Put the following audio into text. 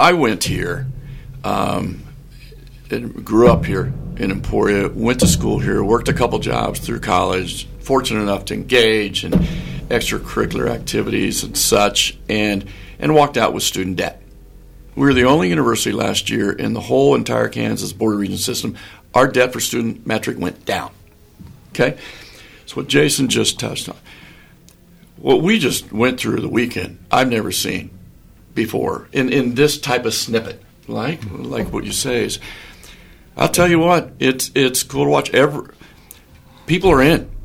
I went here, and grew up here in Emporia, went to school here, worked a couple jobs through college, fortunate enough to engage in extracurricular activities and such, and walked out with student debt. We were the only university last year in the whole entire Kansas Board of Regents system. Our debt for student metric went down. Okay? So what Jason just touched on. What we just went through the weekend, I've never seen before in this type of snippet, like what you say is, I'll tell you what, it's cool to watch. People are in.